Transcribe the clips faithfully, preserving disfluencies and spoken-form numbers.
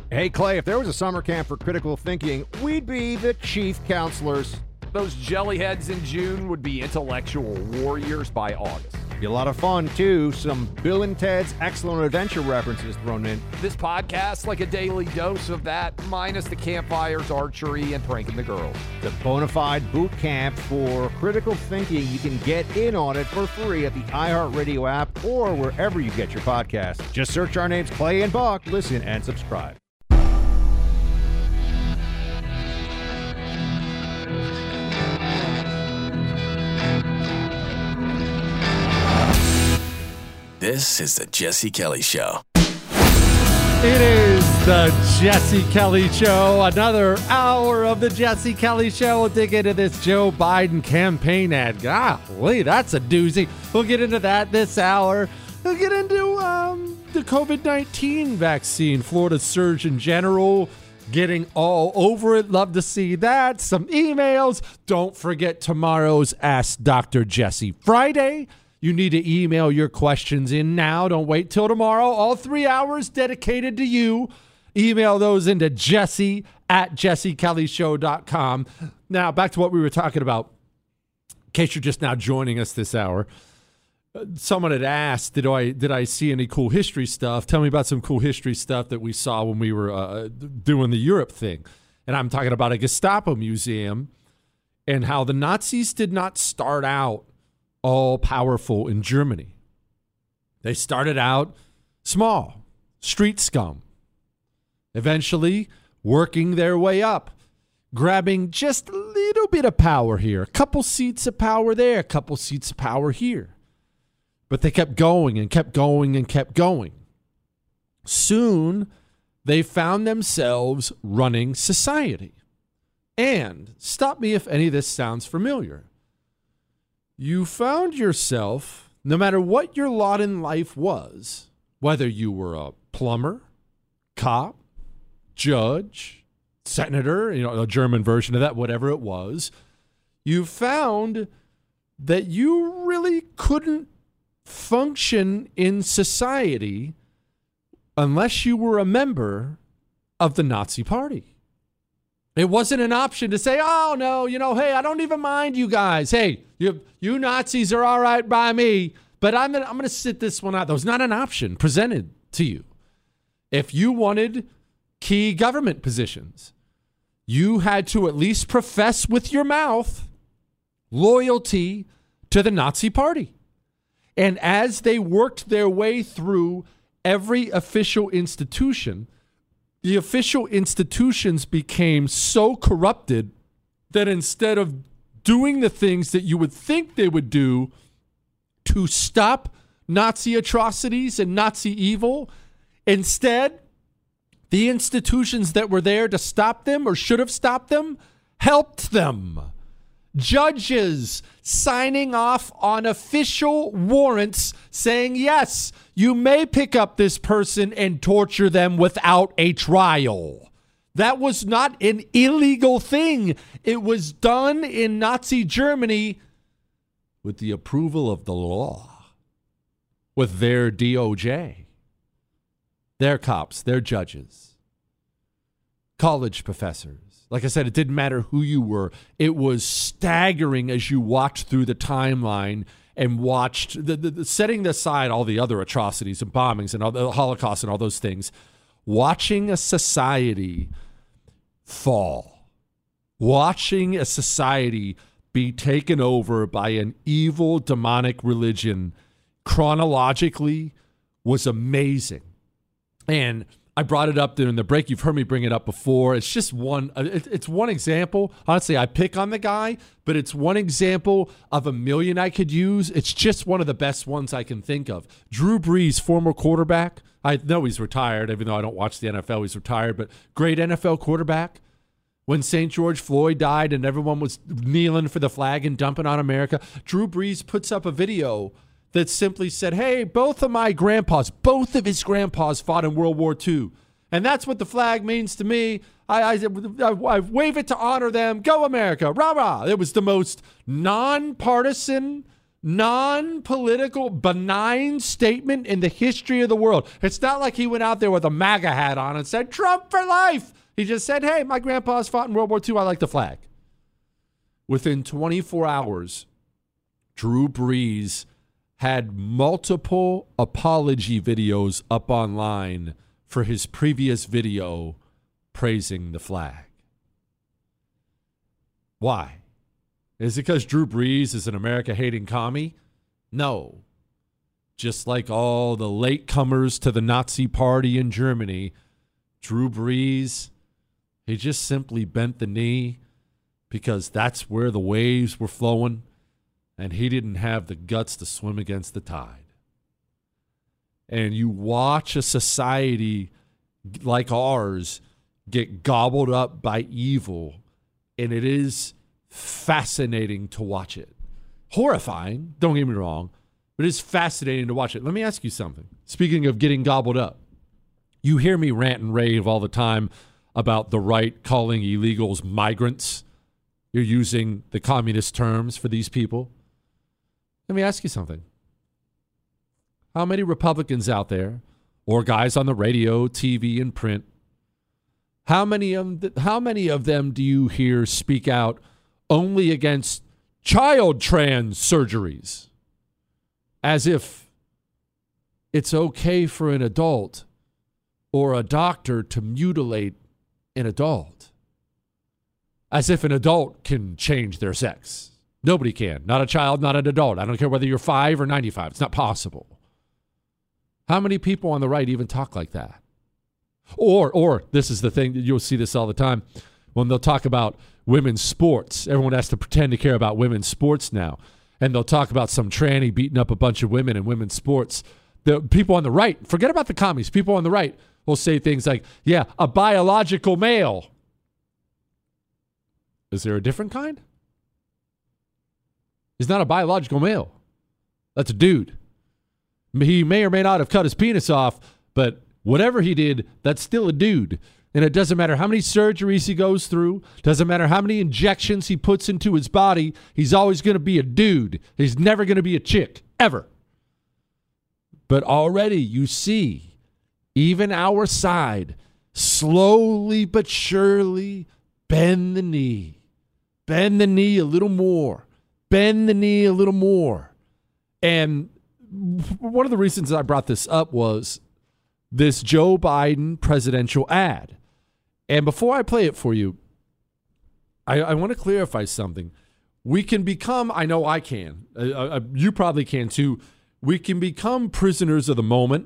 Hey, Clay, if there was a summer camp for critical thinking, we'd be the chief counselors. Those jellyheads in June would be intellectual warriors by August. Be a lot of fun, too. Some Bill and Ted's Excellent Adventure references thrown in. This podcast, like a daily dose of that, minus the campfires, archery, and pranking the girls. The bona fide boot camp for critical thinking. You can get in on it for free at the iHeartRadio app or wherever you get your podcasts. Just search our names, Clay and Buck. Listen and subscribe. This is the Jesse Kelly Show. It is the Jesse Kelly Show. Another hour of the Jesse Kelly Show. We'll dig into this Joe Biden campaign ad. Golly, that's a doozy. We'll get into that this hour. We'll get into um, the covid nineteen vaccine. Florida Surgeon General getting all over it. Love to see that. Some emails. Don't forget tomorrow's Ask Doctor Jesse Friday. You need to email your questions in now. Don't wait till tomorrow. All three hours dedicated to you. Email those into Jesse at jesse kelly show dot com. Now, back to what we were talking about. In case you're just now joining us this hour, someone had asked, did I did I see any cool history stuff? Tell me about some cool history stuff that we saw when we were uh, doing the Europe thing. And I'm talking about a Gestapo museum and how the Nazis did not start out all powerful in Germany. They started out small, street scum, eventually working their way up, grabbing just a little bit of power here, a couple seats of power there, a couple seats of power here. But they kept going and kept going and kept going. Soon, they found themselves running society. And stop me if any of this sounds familiar. You found yourself, no matter what your lot in life was, whether you were a plumber, cop, judge, senator, you know, a German version of that, whatever it was, you found that you really couldn't function in society unless you were a member of the Nazi Party. It wasn't an option to say, oh, no, you know, hey, I don't even mind you guys. Hey, you you Nazis are all right by me, but I'm gonna, I'm going to sit this one out. That was not an option presented to you. If you wanted key government positions, you had to at least profess with your mouth loyalty to the Nazi Party. And as they worked their way through every official institution, the official institutions became so corrupted that instead of doing the things that you would think they would do to stop Nazi atrocities and Nazi evil, instead, the institutions that were there to stop them or should have stopped them helped them. Judges signing off on official warrants saying, yes, you may pick up this person and torture them without a trial. That was not an illegal thing. It was done in Nazi Germany with the approval of the law, with their D O J, their cops, their judges, college professors. Like I said, it didn't matter who you were. It was staggering as you walked through the timeline and watched, the, the, the, setting aside all the other atrocities and bombings and all the Holocaust and all those things, watching a society fall, watching a society be taken over by an evil, demonic religion chronologically was amazing. And I brought it up during the break. You've heard me bring it up before. It's just one, it's one example. Honestly, I pick on the guy, but it's one example of a million I could use. It's just one of the best ones I can think of. Drew Brees, former quarterback. I know he's retired, even though I don't watch the N F L. He's retired, but great N F L quarterback. When Saint George Floyd died and everyone was kneeling for the flag and dumping on America, Drew Brees puts up a video that simply said, hey, both of my grandpas, both of his grandpas fought in World War Two. And that's what the flag means to me. I, I, I, I wave it to honor them. Go America. Rah, rah. It was the most nonpartisan, non-political, benign statement in the history of the world. It's not like he went out there with a MAGA hat on and said, Trump for life. He just said, hey, my grandpa's fought in World War Two. I like the flag. Within twenty-four hours, Drew Brees had multiple apology videos up online for his previous video praising the flag. Why? Is it because Drew Brees is an America-hating commie? No. Just like all the latecomers to the Nazi party in Germany, Drew Brees, he just simply bent the knee because that's where the waves were flowing, and he didn't have the guts to swim against the tide. And you watch a society like ours get gobbled up by evil, and it is fascinating to watch it. Horrifying, don't get me wrong, but it is fascinating to watch it. Let me ask you something. Speaking of getting gobbled up, you hear me rant and rave all the time about the right calling illegals migrants. You're using the communist terms for these people. Let me ask you something. How many Republicans out there, or guys on the radio, T V, and print, how many of them, how many of them do you hear speak out only against child trans surgeries? As if it's okay for an adult or a doctor to mutilate an adult. As if an adult can change their sex. Nobody can. Not a child, not an adult. I don't care whether you're five or ninety-five. It's not possible. How many people on the right even talk like that? Or, or this is the thing, you'll see this all the time, when they'll talk about women's sports. Everyone has to pretend to care about women's sports now. And they'll talk about some tranny beating up a bunch of women in women's sports. The people on the right, forget about the commies, people on the right will say things like, yeah, a biological male. Is there a different kind? He's not a biological male. That's a dude. He may or may not have cut his penis off, but whatever he did, that's still a dude. And it doesn't matter how many surgeries he goes through, doesn't matter how many injections he puts into his body, he's always going to be a dude. He's never going to be a chick, ever. But already you see, even our side, slowly but surely bend the knee. Bend the knee a little more. Bend the knee a little more. And one of the reasons I brought this up was this Joe Biden presidential ad. And before I play it for you, I, I want to clarify something. We can become, I know I can, uh, uh, you probably can too, we can become prisoners of the moment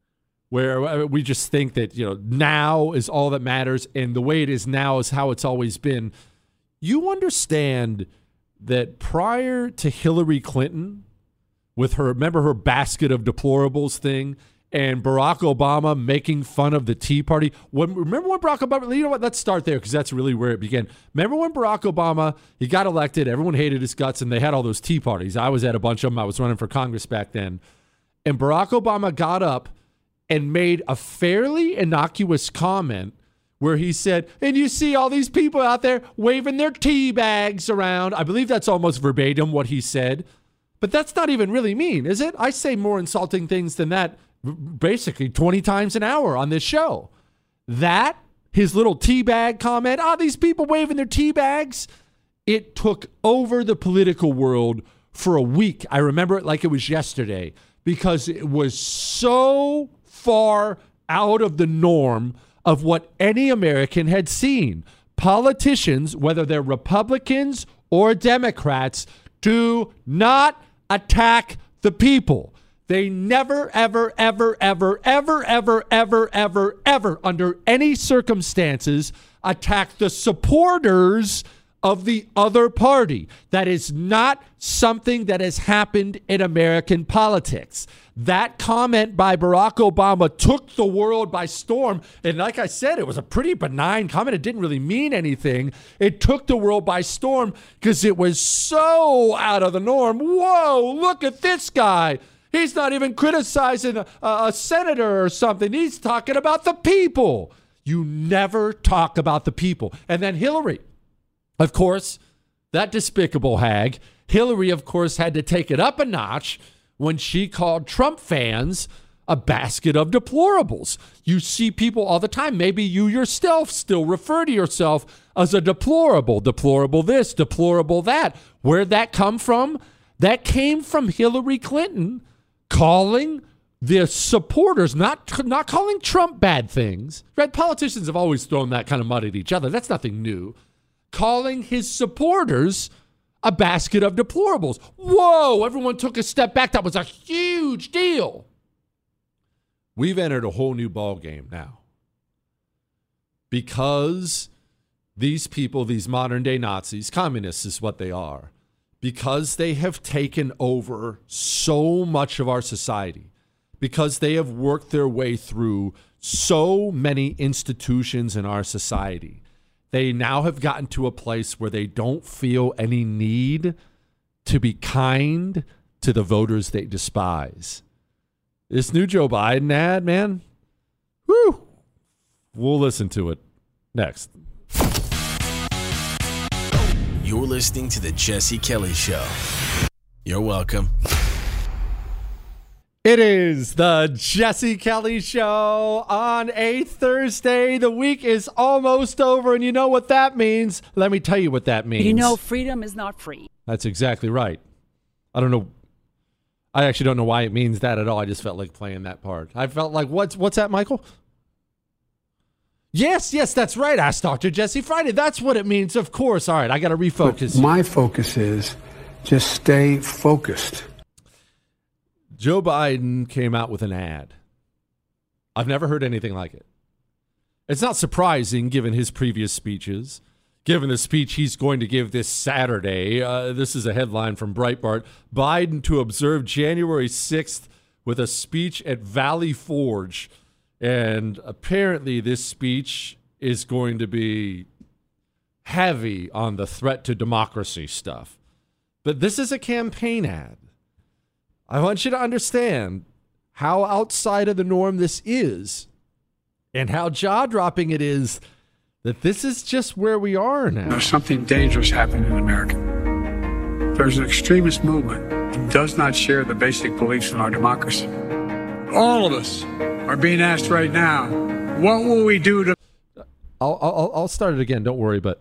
where we just think that, you know, now is all that matters and the way it is now is how it's always been. You understand that prior to Hillary Clinton, with her, remember her basket of deplorables thing, and Barack Obama making fun of the Tea Party. When, remember when Barack Obama, you know what, let's start there because that's really where it began. Remember when Barack Obama, he got elected, everyone hated his guts, and they had all those Tea Parties. I was at a bunch of them. I was running for Congress back then. And Barack Obama got up and made a fairly innocuous comment where he said, and you see all these people out there waving their tea bags around. I believe that's almost verbatim what he said. But that's not even really mean, is it? I say more insulting things than that basically twenty times an hour on this show. That, his little tea bag comment, ah, oh, these people waving their tea bags, it took over the political world for a week. I remember it like it was yesterday because it was so far out of the norm of what any American had seen. Politicians, whether they're Republicans or Democrats, do not attack the people. They never, ever, ever, ever, ever, ever, ever, ever, ever, under any circumstances, attack the supporters of the other party. That is not something that has happened in American politics. That comment by Barack Obama took the world by storm. And like I said, it was a pretty benign comment. It didn't really mean anything. It took the world by storm because it was so out of the norm. Whoa, look at this guy. He's not even criticizing a, a senator or something. He's talking about the people. You never talk about the people. And then Hillary, of course, that despicable hag. Hillary, of course, had to take it up a notch when she called Trump fans a basket of deplorables. You see people all the time. Maybe you yourself still refer to yourself as a deplorable. Deplorable this, deplorable that. Where'd that come from? That came from Hillary Clinton calling the supporters, not, not calling Trump bad things. Right? Politicians have always thrown that kind of mud at each other. That's nothing new. Calling his supporters a basket of deplorables. Whoa, everyone took a step back. That was a huge deal. We've entered a whole new ball game now. Because these people, these modern day Nazis, communists is what they are, because they have taken over so much of our society, because they have worked their way through so many institutions in our society, they now have gotten to a place where they don't feel any need to be kind to the voters they despise. This new Joe Biden ad, man, whew, we'll listen to it next. You're listening to The Jesse Kelly Show. You're welcome. It is the Jesse Kelly Show on a Thursday. The week is almost over, and you know what that means. Let me tell you what that means. You know, freedom is not free. That's exactly right. I don't know. I actually don't know why it means that at all. I just felt like playing that part. I felt like, what's what's that, Michael? Yes, yes, that's right. Ask Doctor Jesse Friday. That's what it means, of course. All right, I got to refocus. But my focus is just stay focused. Joe Biden came out with an ad. I've never heard anything like it. It's not surprising given his previous speeches, given the speech he's going to give this Saturday. Uh, this is a headline from Breitbart. Biden to observe January sixth with a speech at Valley Forge. And apparently this speech is going to be heavy on the threat to democracy stuff. But this is a campaign ad. I want you to understand how outside of the norm this is and how jaw-dropping it is that this is just where we are now. There's something dangerous happening in America. There's an extremist movement that does not share the basic beliefs in our democracy. All of us are being asked right now, what will we do to... I'll, I'll, I'll start it again, don't worry, but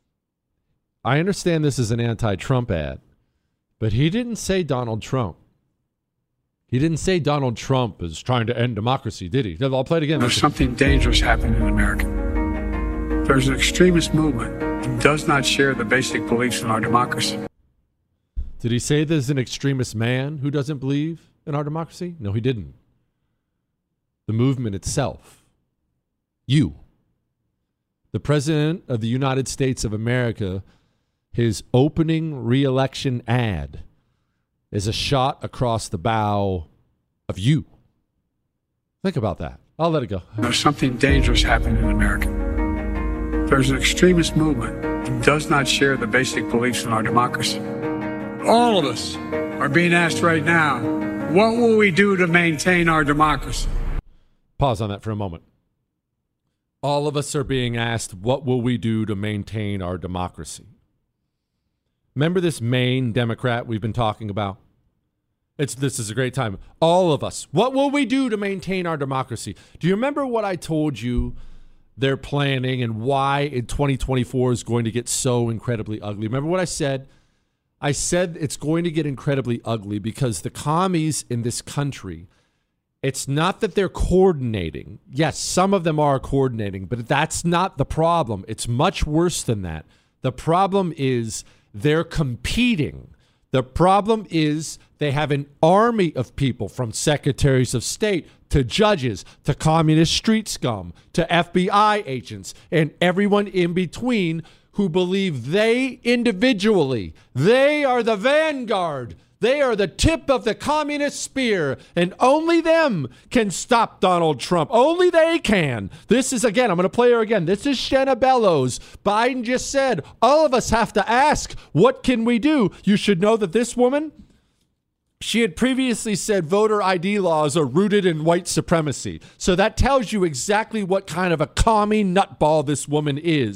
I understand this is an anti-Trump ad, but he didn't say Donald Trump. He didn't say Donald Trump is trying to end democracy, did he? I'll play it again. There's something dangerous happening in America. There's an extremist movement that does not share the basic beliefs in our democracy. Did he say there's an extremist man who doesn't believe in our democracy? No, he didn't. The movement itself. You. The President of the United States of America, his opening re-election ad is a shot across the bow of you. Think about that. I'll let it go. There's something dangerous happening in America. There's an extremist movement that does not share the basic beliefs in our democracy. All of us are being asked right now, what will we do to maintain our democracy? Pause on that for a moment. All of us are being asked, what will we do to maintain our democracy? Remember this Maine Democrat we've been talking about? It's this is a great time. All of us. What will we do to maintain our democracy? Do you remember what I told you they're planning and why in twenty twenty-four is going to get so incredibly ugly? Remember what I said? I said it's going to get incredibly ugly because the commies in this country, it's not that they're coordinating. Yes, some of them are coordinating, but that's not the problem. It's much worse than that. The problem is they're competing. The problem is they have an army of people from secretaries of state to judges to communist street scum to F B I agents and everyone in between who believe they individually, they are the vanguard. They are the tip of the communist spear, and only them can stop Donald Trump. Only they can. This is, again, I'm going to play her again. This is Shanna Bellows. Biden just said, all of us have to ask, what can we do? You should know that this woman, she had previously said voter I D laws are rooted in white supremacy. So that tells you exactly what kind of a commie nutball this woman is.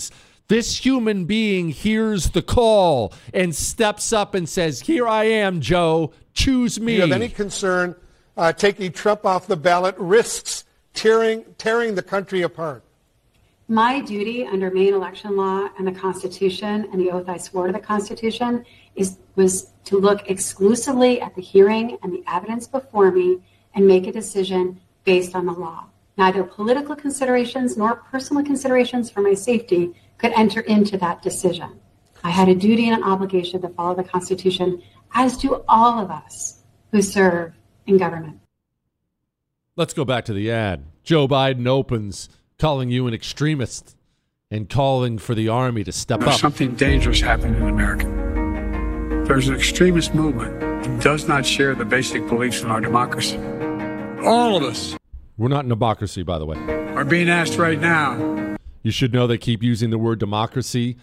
This human being hears the call and steps up and says, here I am, Joe, choose me. Do you have any concern uh, taking Trump off the ballot risks tearing, tearing the country apart? My duty under Maine election law and the Constitution and the oath I swore to the Constitution is was to look exclusively at the hearing and the evidence before me and make a decision based on the law. Neither political considerations nor personal considerations for my safety could enter into that decision. I had a duty and an obligation to follow the Constitution, as do all of us who serve in government. Let's go back to the ad. Joe Biden opens calling you an extremist and calling for the army to step There's up. something dangerous happening in America. There's an extremist movement that does not share the basic beliefs in our democracy. All of us We're not in democracy, by the way. are being asked right now. You should know they keep using the word democracy,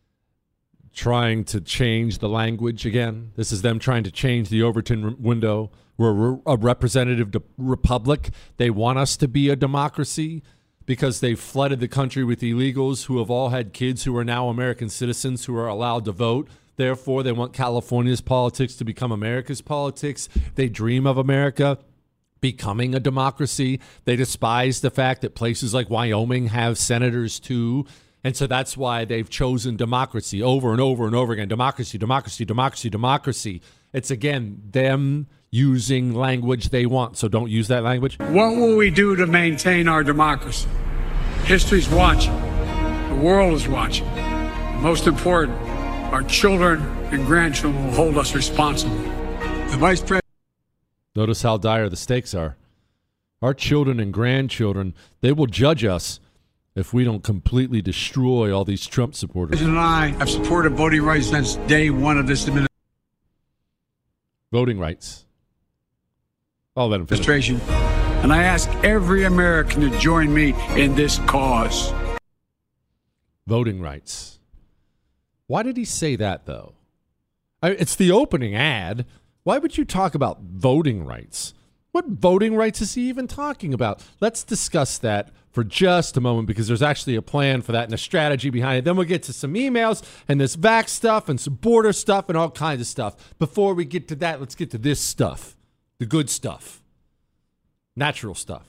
trying to change the language again. This is them trying to change the Overton window. We're a representative de- republic. They want us to be a democracy because they've flooded the country with illegals who have all had kids who are now American citizens who are allowed to vote. Therefore, they want California's politics to become America's politics. They dream of America becoming a democracy. They despise the fact that places like Wyoming have senators too. And so that's why they've chosen democracy over and over and over again. Democracy, democracy, democracy, democracy. It's, again, them using language they want. So don't use that language. What will we do to maintain our democracy? History's watching. The world is watching. Most important, our children and grandchildren will hold us responsible. The Vice President. Notice how dire the stakes are. Our children and grandchildren, they will judge us if we don't completely destroy all these Trump supporters. President and I have supported voting rights since day one of this Voting rights. I'll let him finish. administration. And I ask every American to join me in this cause. Voting rights. Why did he say that, though? I, it's the opening ad. Why would you talk about voting rights? What voting rights is he even talking about? Let's discuss that for just a moment because there's actually a plan for that and a strategy behind it. Then we'll get to some emails and this vax stuff and some border stuff and all kinds of stuff. Before we get to that, let's get to this stuff, the good stuff, natural stuff.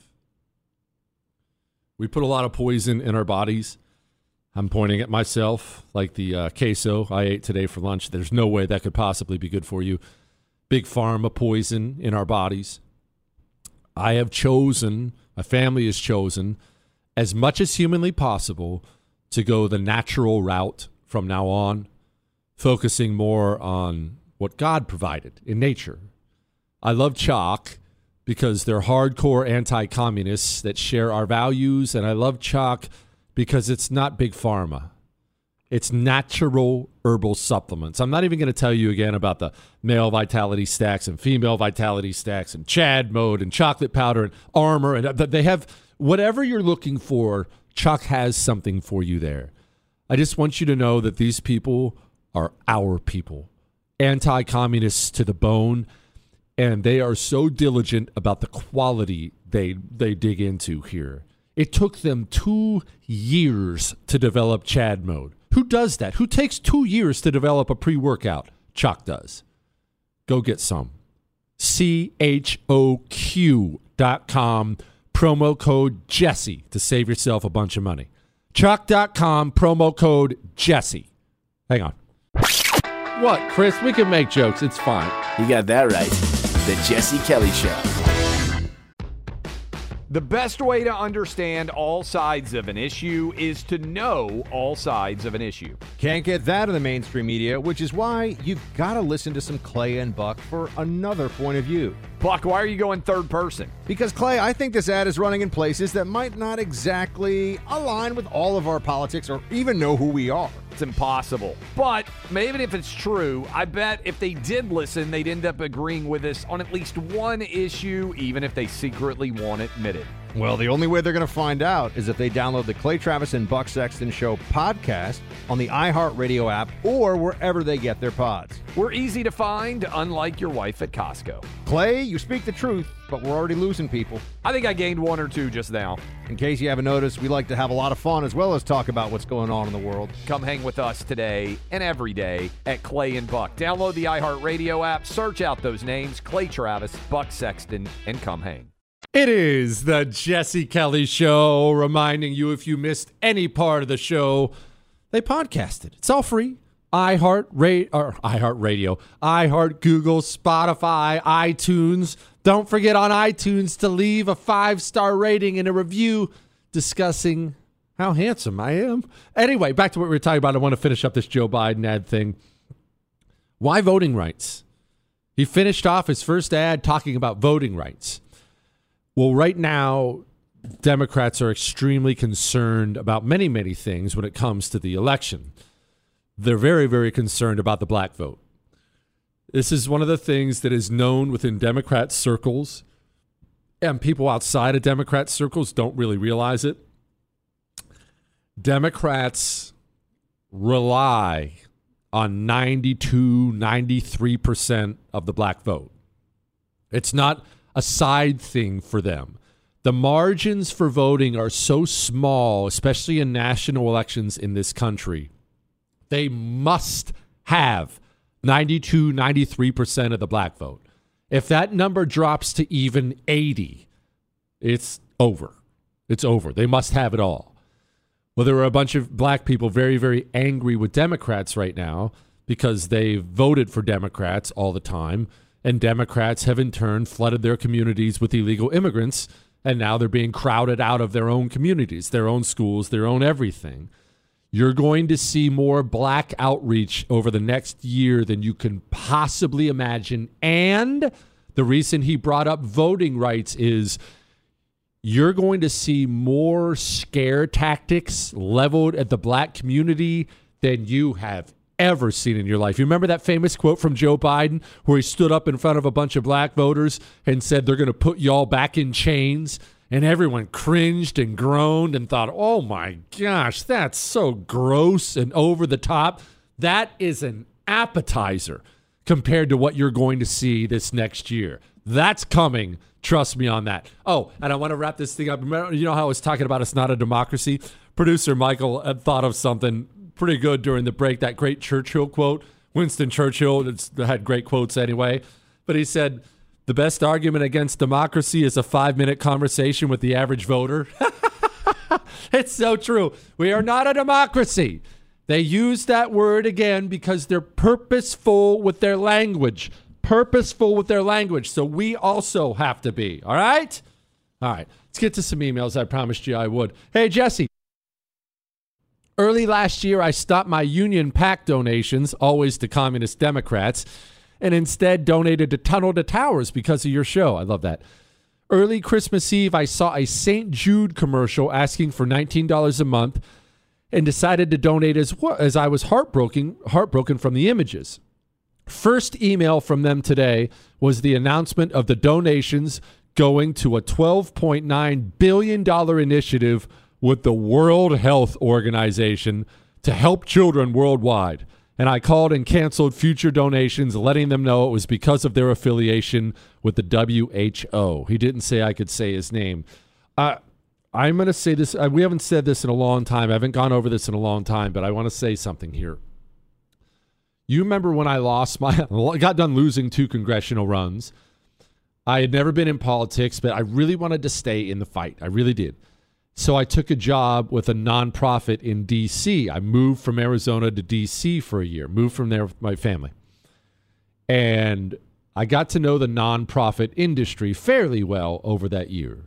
We put a lot of poison in our bodies. I'm pointing at myself like the uh, queso I ate today for lunch. There's no way that could possibly be good for you. Big pharma poison in our bodies. I have chosen, my family has chosen, as much as humanly possible to go the natural route from now on, focusing more on what God provided in nature. I love CHOC because they're hardcore anti-communists that share our values, and I love CHOC because it's not big pharma. It's natural herbal supplements. I'm not even going to tell you again about the male vitality stacks and female vitality stacks and Chad mode and chocolate powder and armor. And they have whatever you're looking for, CHOC has something for you there. I just want you to know that these people are our people, anti-communists to the bone, and they are so diligent about the quality they they dig into here. It took them two years to develop Chad mode. Who does that? Who takes two years to develop a pre-workout? CHOQ does. Go get some. C H O Q dot com, promo code Jesse to save yourself a bunch of money. CHOQ dot com, promo code Jesse. Hang on. What, Chris? We can make jokes. It's fine. You got that right. The Jesse Kelly Show. The best way to understand all sides of an issue is to know all sides of an issue. Can't get that in the mainstream media, which is why you've got to listen to some Clay and Buck for another point of view. Buck, why are you going third person? Because, Clay, I think this ad is running in places that might not exactly align with all of our politics or even know who we are. It's impossible. But even if it's true, I bet if they did listen, they'd end up agreeing with us on at least one issue, even if they secretly won't admit it. Well, the only way they're going to find out is if they download the Clay Travis and Buck Sexton Show podcast on the iHeartRadio app or wherever they get their pods. We're easy to find, unlike your wife at Costco. Clay, you speak the truth, but we're already losing people. I think I gained one or two just now. In case you haven't noticed, we like to have a lot of fun as well as talk about what's going on in the world. Come hang with us today and every day at Clay and Buck. Download the iHeartRadio app, search out those names, Clay Travis, Buck Sexton, and come hang. It is the Jesse Kelly Show, reminding you if you missed any part of the show, they podcast it. It's all free. iHeart Ra- or iHeartRadio, iHeart, Google, Spotify, iTunes. Don't forget on iTunes to leave a five-star rating and a review discussing how handsome I am. Anyway, back to what we were talking about. I want to finish up this Joe Biden ad thing. Why voting rights? He finished off his first ad talking about voting rights. Well, right now, Democrats are extremely concerned about many, many things when it comes to the election. They're very, very concerned about the black vote. This is one of the things that is known within Democrat circles, and people outside of Democrat circles don't really realize it. Democrats rely on ninety-two, ninety-three percent of the black vote. It's not a side thing for them. The margins for voting are so small, especially in national elections in this country. They must have ninety-two, ninety-three percent of the black vote. If that number drops to even eighty, it's over. It's over. They must have it all. Well, there are a bunch of black people very, very angry with Democrats right now because they voted for Democrats all the time. And Democrats have in turn flooded their communities with illegal immigrants, and now they're being crowded out of their own communities, their own schools, their own everything. You're going to see more black outreach over the next year than you can possibly imagine. And the reason he brought up voting rights is you're going to see more scare tactics leveled at the black community than you have ever seen in your life. You remember that famous quote from Joe Biden where he stood up in front of a bunch of black voters and said, they're going to put y'all back in chains? And everyone cringed and groaned and thought, oh my gosh, that's so gross and over the top. That is an appetizer compared to what you're going to see this next year. That's coming. Trust me on that. Oh, and I want to wrap this thing up. Remember, you know how I was talking about it's not a democracy? Producer Michael had thought of something pretty good during the break, that great Churchill quote. Winston Churchill it's, had great quotes anyway. But he said, the best argument against democracy is a five-minute conversation with the average voter. It's so true. We are not a democracy. They use that word again because they're purposeful with their language. Purposeful with their language. So we also have to be. All right? All right. Let's get to some emails. I promised you I would. Hey, Jesse. Early last year, I stopped my Union PAC donations, always to Communist Democrats, and instead donated to Tunnel to Towers because of your show. I love that. Early Christmas Eve, I saw a Saint Jude commercial asking for nineteen dollars a month and decided to donate as well, as I was heartbroken, heartbroken from the images. First email from them today was the announcement of the donations going to a twelve point nine billion dollars initiative with the World Health Organization to help children worldwide. And I called and canceled future donations, letting them know it was because of their affiliation with the W H O. He didn't say I could say his name. Uh, I'm going to say this. Uh, we haven't said this in a long time. I haven't gone over this in a long time, but I want to say something here. You remember when I lost my, got done losing two congressional runs. I had never been in politics, but I really wanted to stay in the fight. I really did. So I took a job with a nonprofit in D C. I moved from Arizona to D C for a year, moved from there with my family. And I got to know the nonprofit industry fairly well over that year.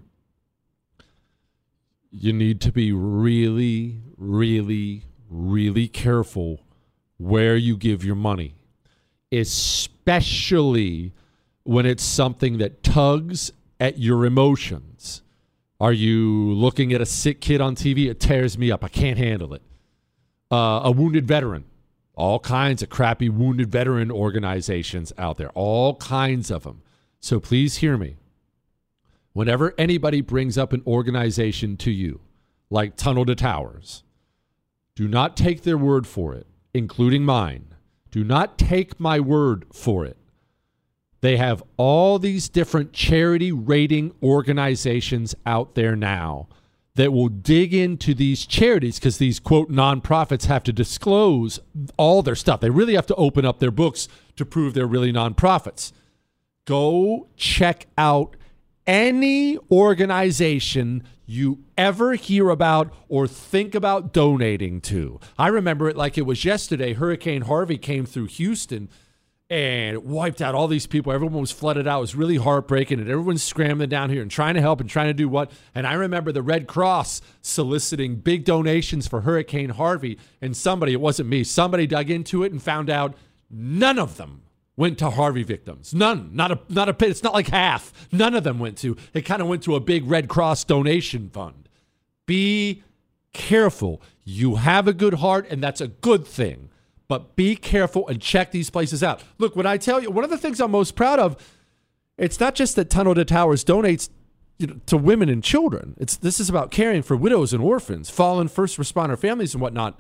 You need to be really, really, really careful where you give your money, especially when it's something that tugs at your emotions. Are you looking at a sick kid on T V? It tears me up. I can't handle it. Uh, a wounded veteran. All kinds of crappy wounded veteran organizations out there. All kinds of them. So please hear me. whenever anybody brings up an organization to you, like Tunnel to Towers, do not take their word for it, including mine. Do not take my word for it. They have all these different charity rating organizations out there now that will dig into these charities because these, quote, nonprofits have to disclose all their stuff. They really have to open up their books to prove they're really nonprofits. Go check out any organization you ever hear about or think about donating to. I remember it like it was yesterday. Hurricane Harvey came through Houston and wiped out all these people. Everyone was flooded out. It was really heartbreaking, and everyone's scrambling down here and trying to help and trying to do what. And I remember the Red Cross soliciting big donations for Hurricane Harvey, and somebody, it wasn't me, somebody dug into it and found out none of them went to Harvey victims. None. Not a not a bit. It's not like half. None of them went to. It kind of went to a big Red Cross donation fund. Be careful. You have a good heart, and that's a good thing. But be careful and check these places out. Look, when I tell you, one of the things I'm most proud of, it's not just that Tunnel to Towers donates, you know, to women and children. It's this is about caring for widows and orphans, fallen first responder families and whatnot.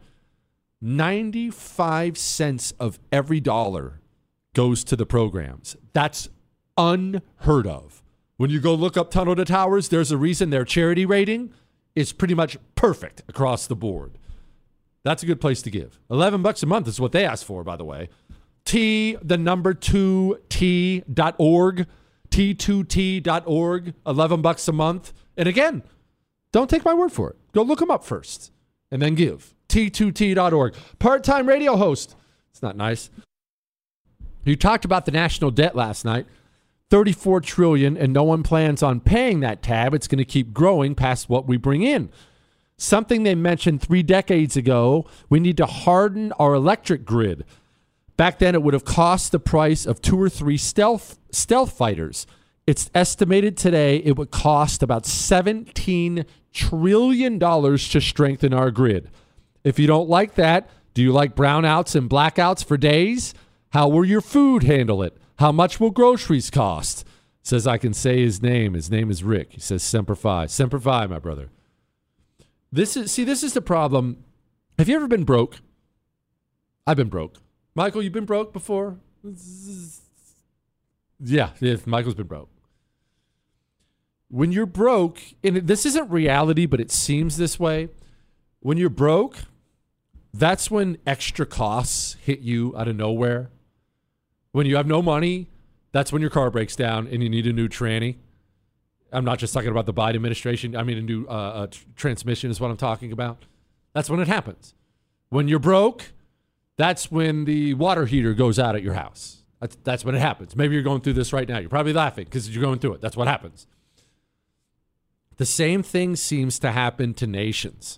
ninety-five cents of every dollar goes to the programs. That's unheard of. When you go look up Tunnel to Towers, there's a reason their charity rating is pretty much perfect across the board. That's a good place to give. eleven bucks a month is what they asked for, by the way. T, the number two, T dot org, T two T dot org, eleven bucks a month. And again, don't take my word for it. Go look them up first and then give. T two T dot org. Part-time radio host. It's not nice. You talked about the national debt last night. thirty-four trillion dollars, and no one plans on paying that tab. It's going to keep growing past what we bring in. Something they mentioned three decades ago, we need to harden our electric grid. Back then, it would have cost the price of two or three stealth stealth fighters. It's estimated today it would cost about seventeen trillion dollars to strengthen our grid. If you don't like that, do you like brownouts and blackouts for days? How will your food handle it? How much will groceries cost? Says I can say his name. His name is Rick. He says Semper Fi. Semper Fi, my brother. This is see, this is the problem. Have you ever been broke? I've been broke. Michael, you've been broke before? Yeah, yeah, Michael's been broke. When you're broke, and this isn't reality, but it seems this way. When you're broke, that's when extra costs hit you out of nowhere. When you have no money, that's when your car breaks down and you need a new tranny. I'm not just talking about the Biden administration. I mean, a new uh, uh, tr- transmission is what I'm talking about. That's when it happens. When you're broke, that's when the water heater goes out at your house. That's, that's when it happens. Maybe you're going through this right now. You're probably laughing because you're going through it. That's what happens. The same thing seems to happen to nations.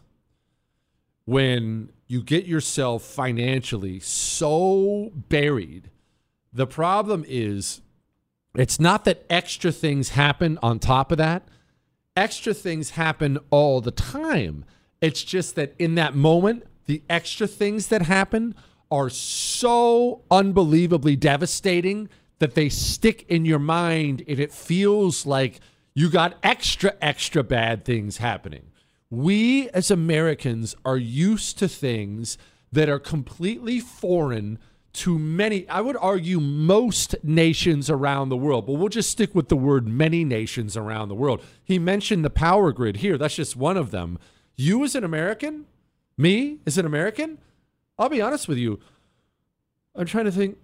When you get yourself financially so buried, the problem is it's not that extra things happen on top of that. Extra things happen all the time. It's just that in that moment, the extra things that happen are so unbelievably devastating that they stick in your mind and it feels like you got extra, extra bad things happening. We as Americans are used to things that are completely foreign to many, I would argue most nations around the world, but we'll just stick with the word many nations around the world. He mentioned the power grid here. That's just one of them. You as an American, me as an American, I'll be honest with you. I'm trying to think.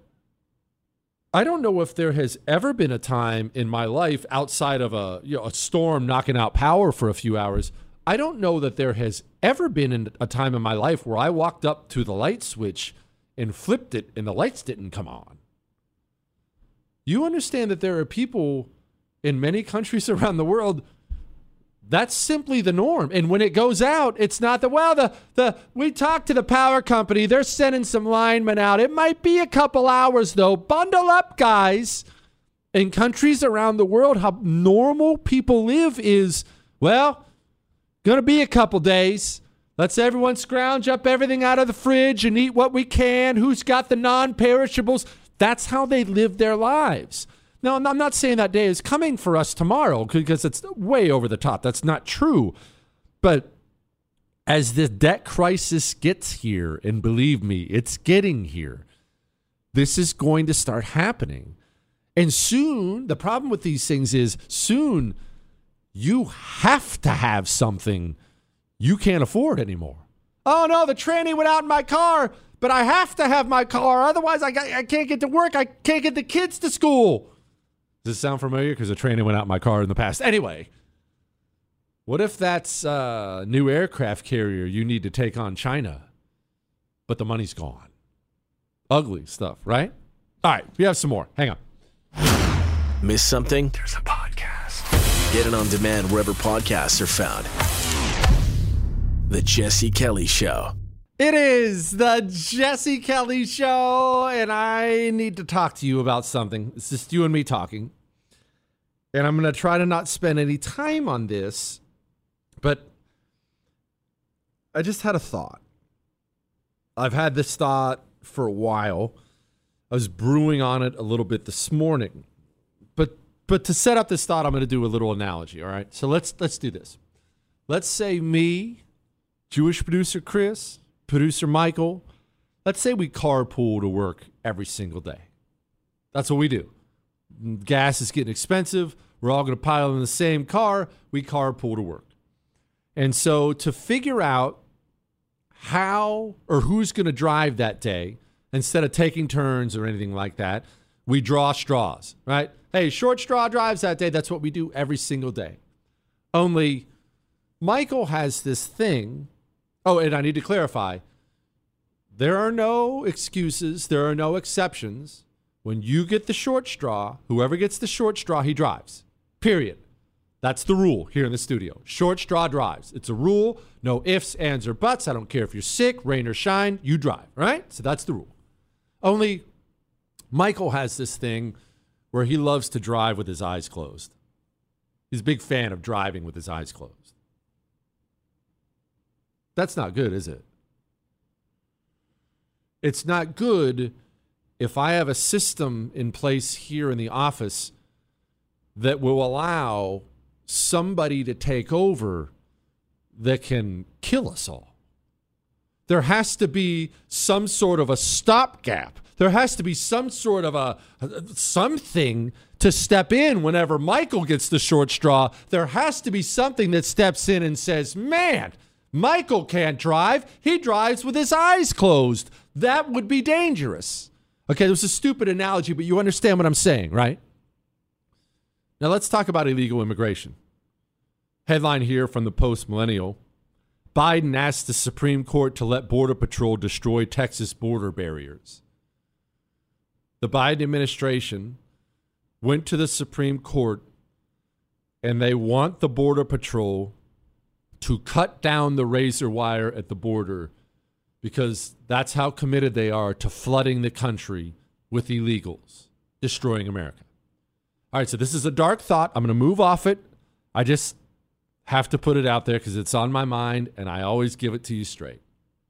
I don't know if there has ever been a time in my life outside of a, you know, a storm knocking out power for a few hours. I don't know that there has ever been a time in my life where I walked up to the light switch and flipped it and the lights didn't come on. You understand that there are people in many countries around the world, that's simply the norm. And when it goes out, it's not that, well, the, the we talked to the power company. They're sending some linemen out. It might be a couple hours, though. Bundle up, guys. In countries around the world, how normal people live is, well, going to be a couple days. Let's everyone scrounge up everything out of the fridge and eat what we can. Who's got the non-perishables? That's how they live their lives. Now, I'm not saying that day is coming for us tomorrow because it's way over the top. That's not true. But as the debt crisis gets here, and believe me, it's getting here, this is going to start happening. And soon, the problem with these things is soon you have to have something you can't afford anymore. Oh, no, the tranny went out in my car, but I have to have my car. Otherwise, I, got, I can't get to work. I can't get the kids to school. Does this sound familiar? Because a tranny went out in my car in the past. Anyway, what if that's a new aircraft carrier you need to take on China, but the money's gone? Ugly stuff, right? All right, we have some more. Hang on. Miss something? There's a podcast. Get it on demand wherever podcasts are found. The Jesse Kelly Show. It is the Jesse Kelly Show, and I need to talk to you about something. It's just you and me talking. And I'm going to try to not spend any time on this, but I just had a thought. I've had this thought for a while. I was brewing on it a little bit this morning. But but to set up this thought, I'm going to do a little analogy, all right? So let's let's do this. Let's say me, Jewish producer Chris, producer Michael, let's say we carpool to work every single day. That's what we do. Gas is getting expensive. We're all going to pile in the same car. We carpool to work. And so to figure out how or who's going to drive that day, instead of taking turns or anything like that, we draw straws, right? Hey, short straw drives that day. That's what we do every single day. Only Michael has this thing. Oh, and I need to clarify. There are no excuses. There are no exceptions. When you get the short straw, whoever gets the short straw, he drives. Period. That's the rule here in the studio. Short straw drives. It's a rule. No ifs, ands, or buts. I don't care if you're sick, rain or shine. You drive, right? So that's the rule. Only Michael has this thing where he loves to drive with his eyes closed. He's a big fan of driving with his eyes closed. That's not good, is it? It's not good if I have a system in place here in the office that will allow somebody to take over that can kill us all. There has to be some sort of a stopgap. There has to be some sort of a something to step in whenever Michael gets the short straw. There has to be something that steps in and says, man, Michael can't drive. He drives with his eyes closed. That would be dangerous. Okay, it was a stupid analogy, but you understand what I'm saying, right? Now let's talk about illegal immigration. Headline here from the Post Millennial. Biden asked the Supreme Court to let Border Patrol destroy Texas border barriers. The Biden administration went to the Supreme Court and they want the Border Patrol to cut down the razor wire at the border because that's how committed they are to flooding the country with illegals, destroying America. All right, so this is a dark thought. I'm going to move off it. I just have to put it out there because it's on my mind, and I always give it to you straight.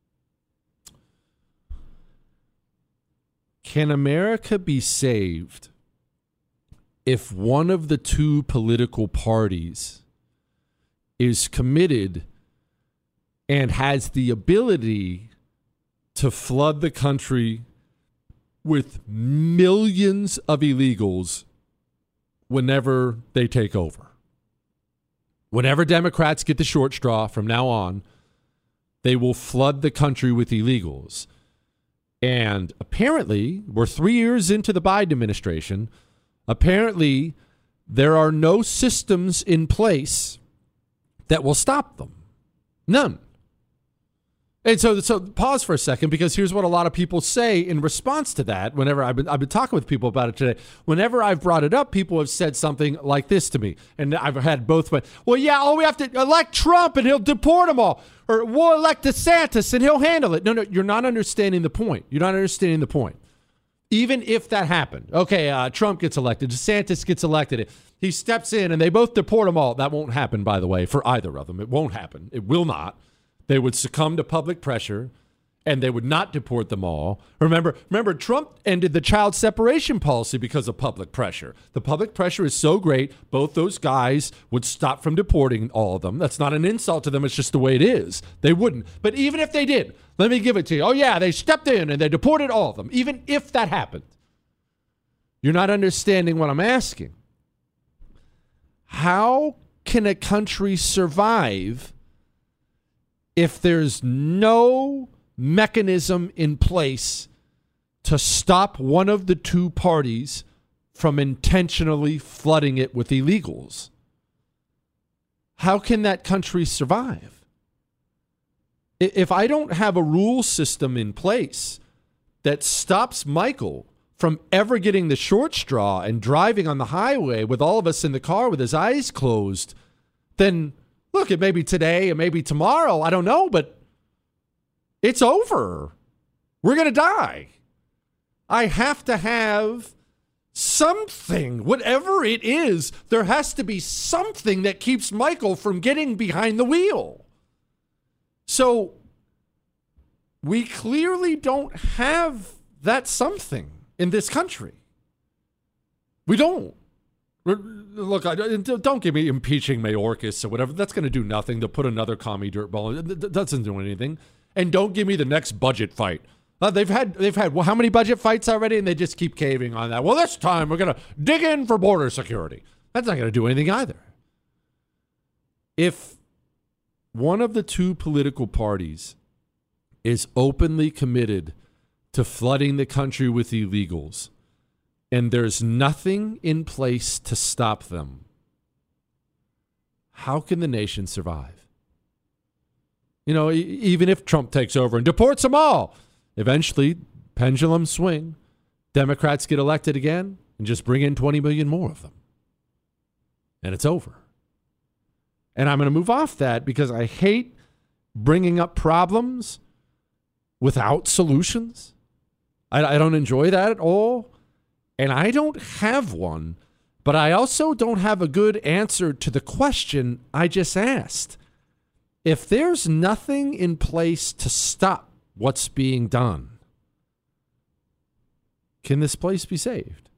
Can America be saved if one of the two political parties is committed and has the ability to flood the country with millions of illegals whenever they take over? Whenever Democrats get the short straw from now on, they will flood the country with illegals. And apparently, we're three years into the Biden administration. Apparently, there are no systems in place that will stop them. None. And so, so pause for a second, because here's what a lot of people say in response to that. Whenever I've been, I've been talking with people about it today. Whenever I've brought it up, people have said something like this to me. And I've had both. Well, yeah, oh, we have to elect Trump and he'll deport them all. Or we'll elect DeSantis and he'll handle it. No, no, you're not understanding the point. You're not understanding the point. Even if that happened, okay, uh, Trump gets elected, DeSantis gets elected, he steps in and they both deport them all. That won't happen, by the way, for either of them. It won't happen. It will not. They would succumb to public pressure, and they would not deport them all. Remember, remember, Trump ended the child separation policy because of public pressure. The public pressure is so great, both those guys would stop from deporting all of them. That's not an insult to them. It's just the way it is. They wouldn't. But even if they did, let me give it to you. Oh, yeah, they stepped in and they deported all of them. Even if that happened, you're not understanding what I'm asking. How can a country survive if there's no mechanism in place to stop one of the two parties from intentionally flooding it with illegals? How can that country survive? If I don't have a rule system in place that stops Michael from ever getting the short straw and driving on the highway with all of us in the car with his eyes closed, then look, it may be today, it may be tomorrow, I don't know, but it's over. We're going to die. I have to have something, whatever it is. There has to be something that keeps Michael from getting behind the wheel. So we clearly don't have that something in this country. We don't. Look, I, don't give me impeaching Mayorkas or whatever. That's going to do nothing. To put another commie dirtball, it doesn't do anything. And don't give me the next budget fight. Uh, they've had they've had well, how many budget fights already, and they just keep caving on that. Well, this time we're going to dig in for border security. That's not going to do anything either. If one of the two political parties is openly committed to flooding the country with illegals, and there's nothing in place to stop them, how can the nation survive? You know, e- even if Trump takes over and deports them all, eventually, pendulum swing, Democrats get elected again and just bring in twenty million more of them. And it's over. And I'm going to move off that because I hate bringing up problems without solutions. I, I don't enjoy that at all. And I don't have one, but I also don't have a good answer to the question I just asked. If there's nothing in place to stop what's being done, can this place be saved?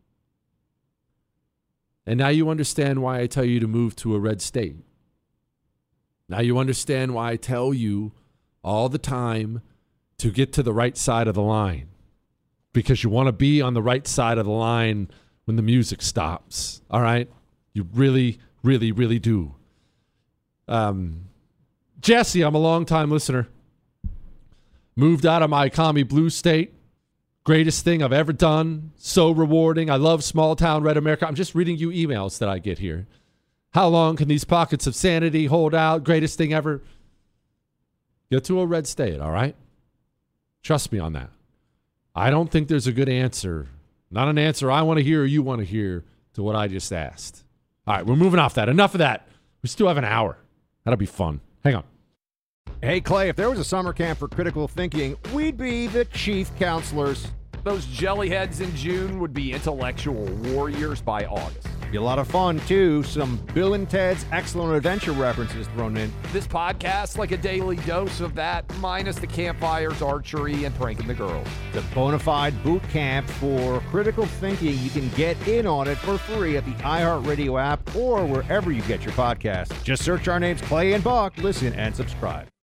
And now you understand why I tell you to move to a red state. Now you understand why I tell you all the time to get to the right side of the line. Because you want to be on the right side of the line when the music stops. All right? You really, really, really do. Um, Jesse, I'm a long-time listener. Moved out of my commie blue state. Greatest thing I've ever done. So rewarding. I love small-town red America. I'm just reading you emails that I get here. How long can these pockets of sanity hold out? Greatest thing ever. Get to a red state, all right? Trust me on that. I don't think there's a good answer. Not an answer I want to hear or you want to hear to what I just asked. All right, we're moving off that. Enough of that. We still have an hour. That'll be fun. Hang on. Hey, Clay, if there was a summer camp for critical thinking, we'd be the chief counselors. Those jellyheads in June would be intellectual warriors by August. Be a lot of fun, too. Some Bill and Ted's Excellent Adventure references thrown in. This podcast, like a daily dose of that, minus the campfires, archery, and pranking the girls. The bona fide boot camp for critical thinking. You can get in on it for free at the iHeartRadio app or wherever you get your podcasts. Just search our names, Clay and Buck. Listen and subscribe.